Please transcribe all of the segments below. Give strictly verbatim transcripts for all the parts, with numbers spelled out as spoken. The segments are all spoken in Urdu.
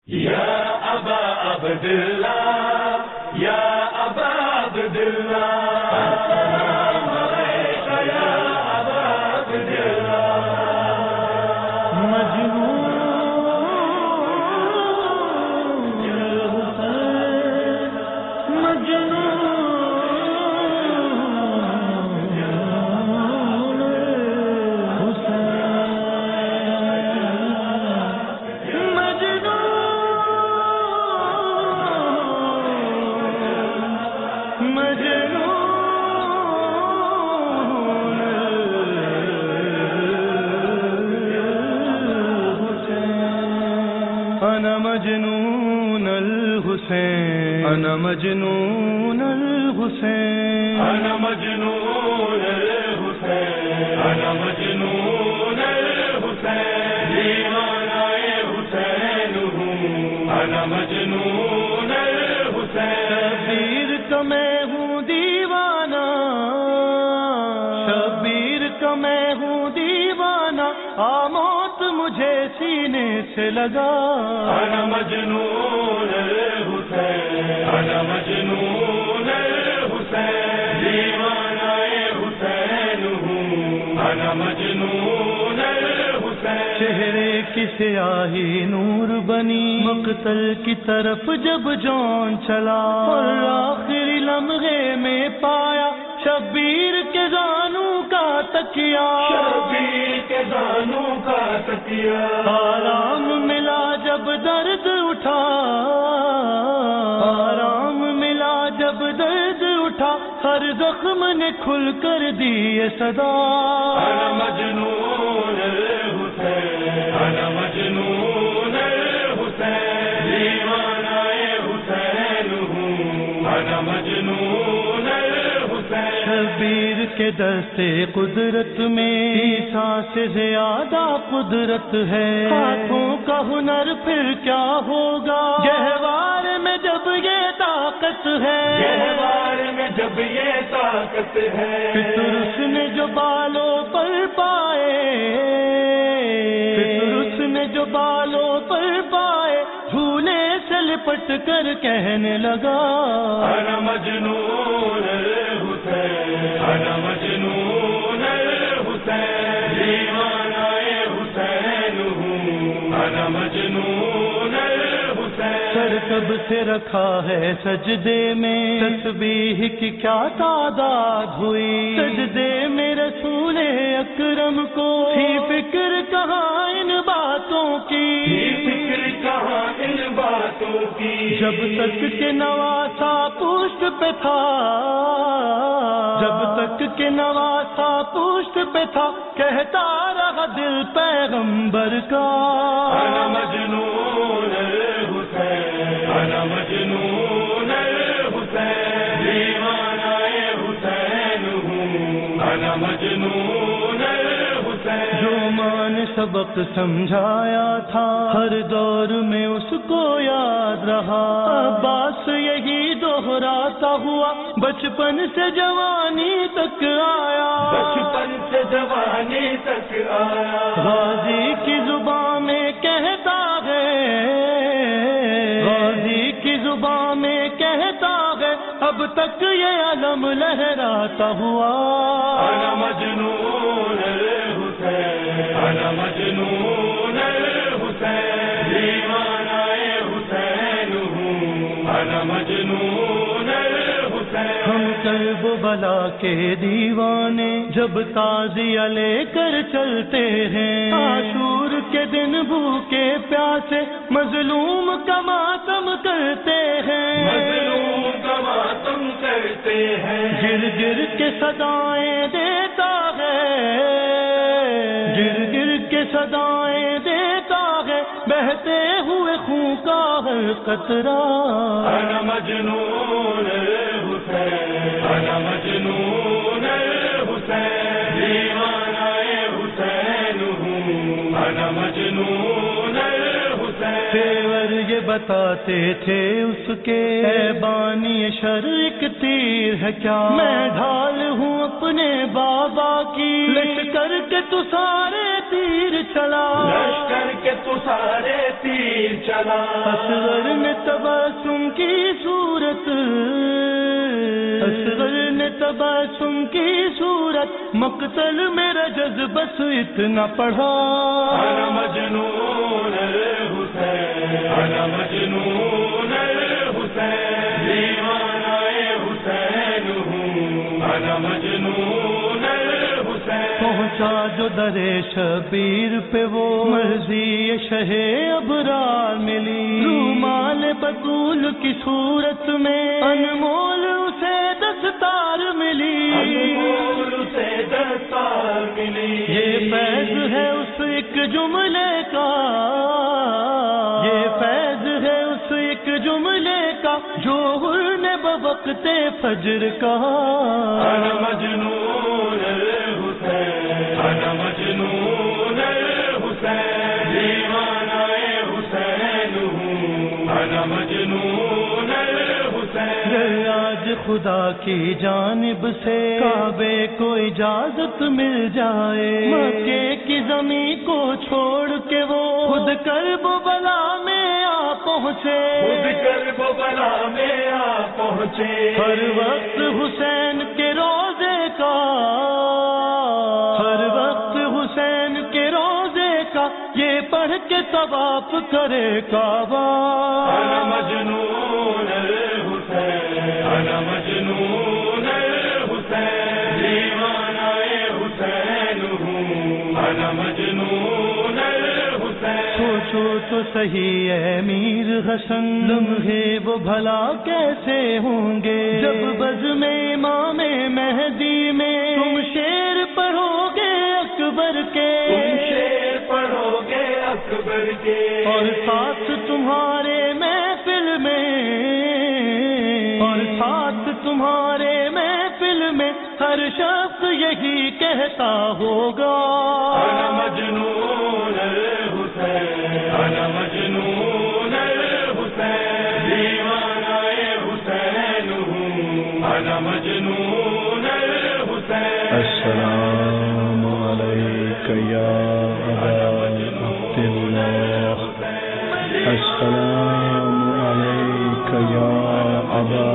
یا ابا عبداللہ یا ابا عبداللہ السلام علیک یا ابا عبداللہ مجنون الحسین مجنون أنا مجنون الحسين أنا مجنون الحسين أنا مجنون الحسين أنا مجنون الحسين دیوانہ حسین ہوں أنا مجنون الحسین شبیر کا میں ہوں دیوانہ شبیر کا میں ہوں دیوانہ آموت مجھے سینے سے لگا أنا مجنون الحسین أنا مجنون الحسین دیوانہ حسین ہوں أنا مجنون الحسین چہرے کی سیاہی نور بنی مقتل کی طرف جب جان چلا اور آخری لمحے میں پایا شبیر کے زانوں کا تکیا شبیر کے زانوں کا تکیا آرام ملا جب درد اٹھا آرام ملا جب درد اٹھا ہر زخم نے کھل کر دی یہ صدا أنا مجنون الحسین أنا مجنون الحسین دیوانہ حسین ہوں أنا مجنون الحسین شبیر کے دستے قدرت میں عیسیٰ سے زیادہ قدرت ہے ہاتھوں کا ہنر پھر کیا ہوگا گہوار میں جب یہ طاقت ہے گہوار میں جب یہ طاقت ہے پطرس نے جو بالوں پر پائے پطرس نے جو بالوں پر پائے جھولے سے لپٹ کر کہنے لگا أنا مجنون الحسین أنا مجنون الحسین دیوانہ حسین ہوں أنا مجنون الحسین سر کب سے رکھا ہے سجدے میں تسبیح کی کیا تعداد ہوئی سجدے میں رسول اکرم کو تھی فکر کہاں ان باتوں کی فکر کہاں ان باتوں کی جب تک کہ نواسا پشت پہ تھا جب تک کہ نواسا پشت پہ تھا کہتا رہا دل پیغمبر کا أنا مجنون الحسین أنا مجنون الحسین دیوانہ حسین ہوں أنا مجنون الحسین جو ماں نے سبق سمجھایا تھا ہر دور میں اس کو یاد رہا عباس یہی دوہراتا ہوا بچپن سے جوانی تک آیا بچپن سے جوانی تک آیا غازی کی زبان میں کہتا ہے غازی کی زبان میں کہتا ہے اب تک یہ علم لہراتا ہوا أنا مجنون الحسین أنا مجنون الحسین دیوانہ حسین ہوں أنا مجنون الحسین ہم کرب و بلا کے دیوانے جب تعزیہ لے کر چلتے ہیں عاشور کے دن بھوکے پیاسے مظلوم کا ماتم کرتے ہیں مظلوم کا ماتم کرتے ہیں گر گر کے صدائیں دیتا ہے گر گر کے صدائیں دیتا ہے بہتے ہوئے خون کا ہر قطرہ أنا مجنون الحسین أنا مجنون الحسین دیوانہ حسین ہوں أنا مجنون الحسین تیور یہ بتاتے تھے اس کے اے بانی شر ایک تیر ہے کیا، میں ڈھال ہوں اپنے بابا کی، لشکر کے تو سارے تیر چلا، لشکر کے تو سارے تیر چلا، اصغر نے تبسم کی صورت، اصغر نے تبسم کی صورت، مقتل میرا جذب بس اتنا پڑھا، انا مجنون الحسین، انا مجنون الحسین، دیوانہ حسین ہوں، انا مجنون الحسین، پہنچا جو در شبیر پہ وہ مرضی شہ ابرار ملی، رومال بطول کی صورت میں انمول اسے دستار ملی، انمول اسے دستار ملی، یہ فیض ہے اس ایک جملے کا، یہ فیض ہے اس ایک جملے کا جو حر نے بوقت فجر کہا، انا مجنون الحسین، انا مجنون الحسین، دیوانہ حسین ہوں، انا مجنون الحسین، آج خدا کی جانب سے کعبے کو اجازت مل جائے، مکے کی زمین کو چھوڑ کے وہ خود کرب و بلا میں آ پہنچے، خود کرب و بلا میں آ پہنچے، ہر وقت حسین کے روزے کا، ہر وقت حسین کے روزے کا یہ پڑھ کے طواف کرے کعبہ، انا مجنون الحسین، انا مجنون الحسین، دیوانہ حسین ہوں، انا مجنون الحسین، سوچو تو صحیح ہے میر حسن، لمحے وہ بھلا کیسے ہوں گے جب بزم امام مہدی میں تم شعر پڑھو گے اکبر کے، تم شعر پڑھو گے اکبر کے، اور ساتھ تمہارے محفل میں، اور ساتھ تمہارے محفل میں ہر شخص یہی کہتا ہوگا، انا مجنون الحسین، انا مجنون الحسین، دیوانہ حسین ہوں، انا مجنون الحسین، السلام علیک یا ابا عبداللہ، السلام علیک یا ابا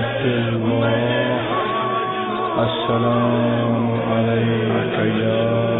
عبداللہ، السلام علیک یا